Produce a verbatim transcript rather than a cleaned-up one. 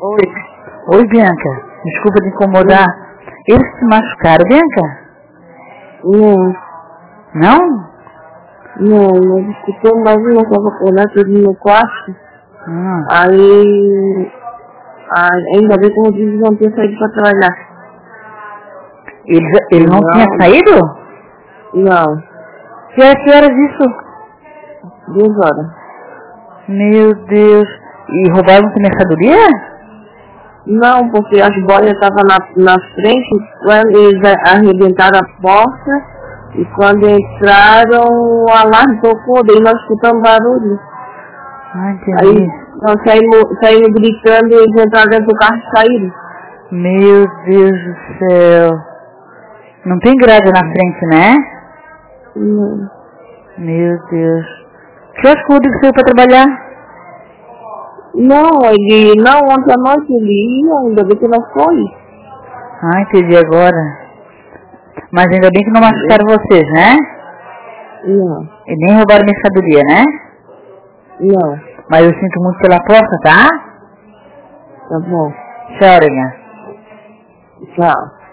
Oi. Oi, Bianca. Desculpa te incomodar. Eles se machucaram, Bianca? Não. Não? Não, nós escutamos mais uma estava acordada tudo no quarto. Hum. Aí, aí, ainda bem que o Rodrigo não tinha saído para trabalhar. Ele, ele não, não tinha saído? Não. Que horas, que horas isso? Duas horas. Meu Deus. E roubaram essa mercadoria? Não, porque as boias estavam na, na frente, quando eles arrebentaram a porta, e quando entraram, o alarme tocou, daí nós escutamos barulho. Ah, entendi. Aí nós saímos, saímos gritando e eles entraram dentro do carro e saíram. Meu Deus do céu. Não tem grade na frente, né? Não. Meu Deus. Que horas que o Rodrigo saiu pra trabalhar? Não, ele, não, ontem à noite ele ia, ainda bem que não foi. Ah, entendi agora. Mas ainda bem que não machucaram vocês, né? Não. E nem roubaram mercadoria, né? Não. Mas eu sinto muito pela porta, tá? Tá bom. Tchau, Aranha. Tchau.